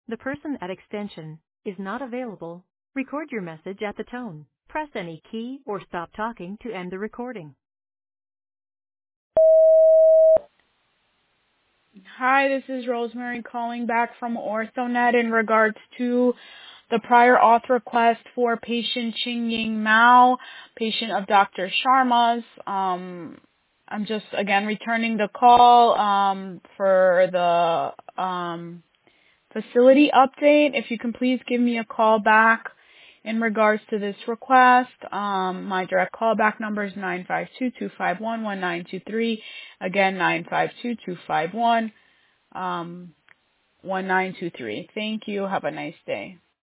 The person at extension is not available. Record your message at the tone. Press any key or stop talking to end the recording. Hi, this is Rosemary calling back from OrthoNet in regards to the prior auth request for patient Chingying Mao, patient of Dr. Sharma's. I'm just, again, returning the call for the facility update. If you can please give me a call back in regards to this request. My direct callback number is 952-251-1923. Again, 952-251-1923. Thank you. Have a nice day.